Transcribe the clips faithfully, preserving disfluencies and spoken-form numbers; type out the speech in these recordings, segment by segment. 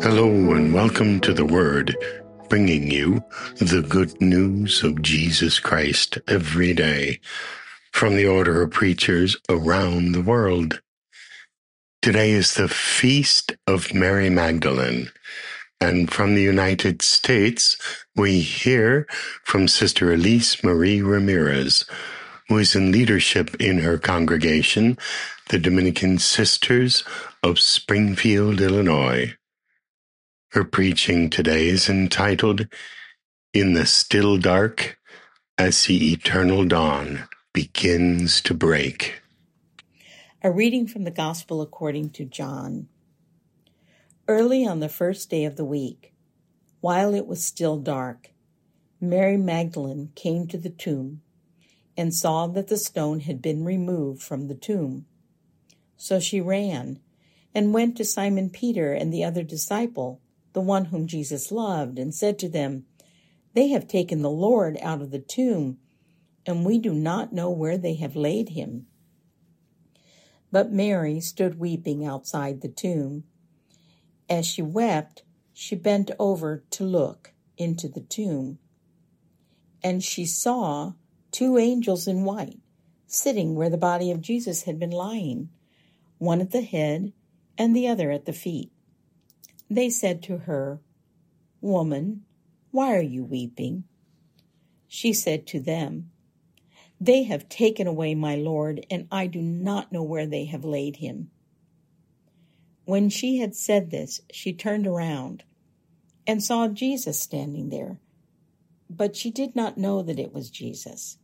Hello and welcome to The Word, bringing you the good news of Jesus Christ every day from the Order of Preachers around the world. Today is the Feast of Mary Magdalene, and from the United States, we hear from Sister Elise Marie Ramirez, who is in leadership in her congregation, the Dominican Sisters of Springfield, Illinois. Her preaching today is entitled, In the Still Dark, as the Eternal Dawn Begins to Break. A reading from the Gospel according to John. Early on the first day of the week, while it was still dark, Mary Magdalene came to the tomb and saw that the stone had been removed from the tomb. So she ran and went to Simon Peter and the other disciple, the one whom Jesus loved, and said to them, "They have taken the Lord out of the tomb, and we do not know where they have laid him." But Mary stood weeping outside the tomb. As she wept, she bent over to look into the tomb, and she saw two angels in white sitting where the body of Jesus had been lying, one at the head and the other at the feet. They said to her, "Woman, why are you weeping?" She said to them, "They have taken away my Lord, and I do not know where they have laid him." When she had said this, she turned around and saw Jesus standing there, but she did not know that it was Jesus.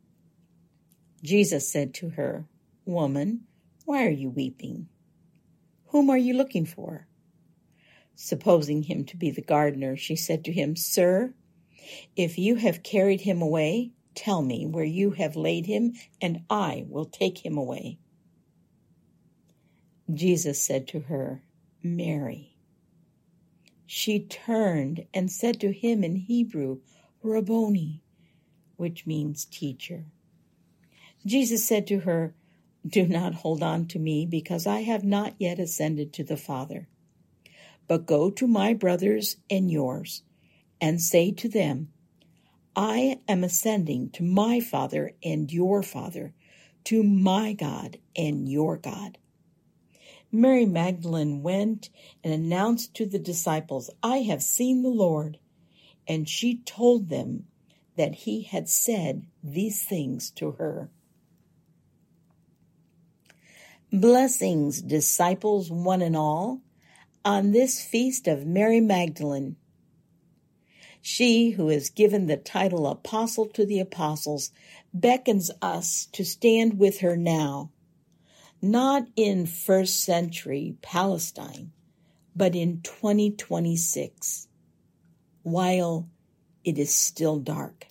Jesus said to her, "Woman, why are you weeping? Whom are you looking for?" Supposing him to be the gardener, she said to him, "Sir, if you have carried him away, tell me where you have laid him, and I will take him away." Jesus said to her, "Mary." She turned and said to him in Hebrew, "Rabboni," which means teacher. Jesus said to her, "Do not hold on to me, because I have not yet ascended to the Father. But go to my brothers and yours, and say to them, I am ascending to my Father and your Father, to my God and your God." Mary Magdalene went and announced to the disciples, "I have seen the Lord," and she told them that he had said these things to her. Blessings, disciples, one and all, on this feast of Mary Magdalene. She who is given the title Apostle to the Apostles beckons us to stand with her now, not in first century Palestine, but in twenty twenty-six, while it is still dark.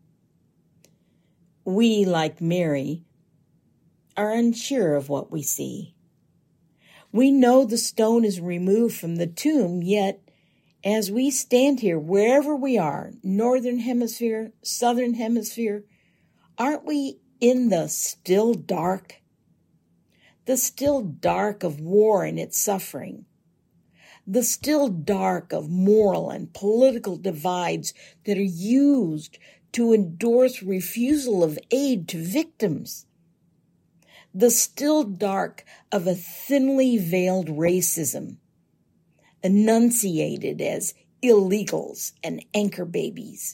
We, like Mary, are unsure of what we see. We know the stone is removed from the tomb, yet as we stand here, wherever we are, northern hemisphere, southern hemisphere, aren't we in the still dark? The still dark of war and its suffering. The still dark of moral and political divides that are used to endorse refusal of aid to victims. The still dark of a thinly veiled racism, enunciated as illegals and anchor babies.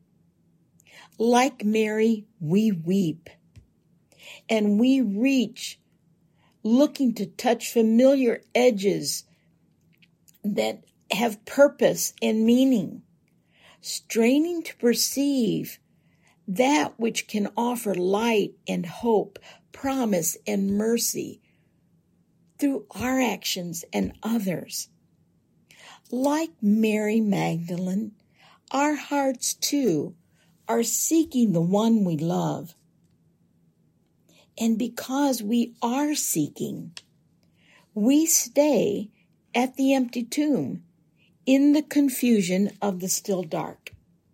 Like Mary, we weep, and we reach, looking to touch familiar edges that have purpose and meaning, straining to perceive that which can offer light and hope, promise and mercy through our actions and others. Like Mary Magdalene, our hearts too are seeking the one we love. And because we are seeking, we stay at the empty tomb in the confusion of the still dark.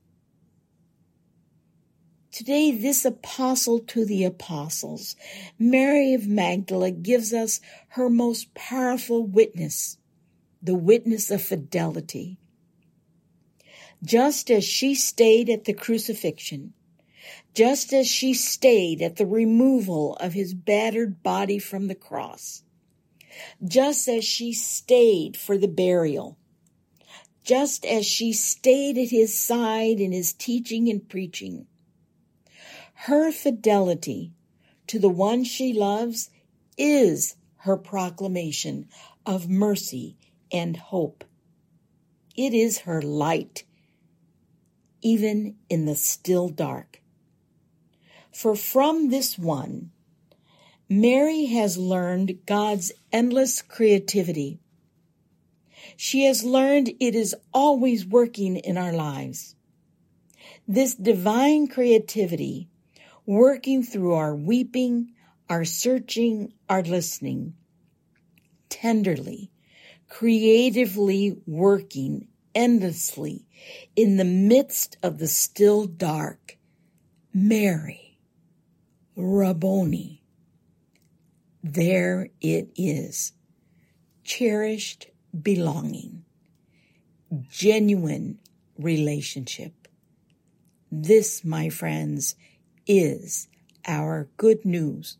Today, this apostle to the apostles, Mary of Magdala, gives us her most powerful witness. the witness of fidelity. Just as she stayed at the crucifixion, just as she stayed at the removal of his battered body from the cross, just as she stayed for the burial, just as she stayed at his side in his teaching and preaching, her fidelity to the one she loves is her proclamation of mercy and hope. It is her light, even in the still dark. For from this one, Mary has learned God's endless creativity. She has learned it is always working in our lives. This divine creativity, working through our weeping, our searching, our listening, tenderly, creatively working endlessly in the midst of the still dark. Mary, Rabboni. There it is. Cherished belonging. Genuine relationship. This, my friends, is our good news.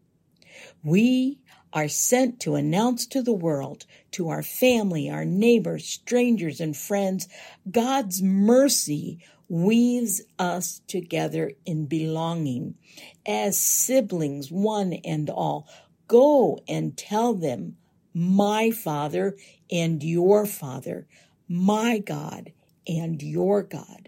We are sent to announce to the world, to our family, our neighbors, strangers, and friends, God's mercy weaves us together in belonging as siblings, one and all. Go and tell them, my Father and your Father, my God and your God.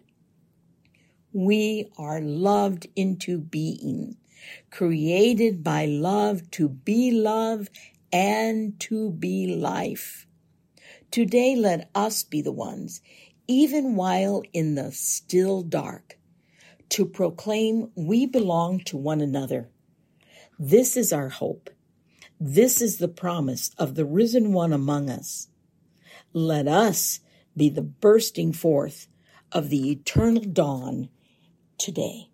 We are loved into being, created by love to be love and to be life. Today, let us be the ones, even while in the still dark, to proclaim we belong to one another. This is our hope. This is the promise of the risen one among us. Let us be the bursting forth of the eternal dawn today.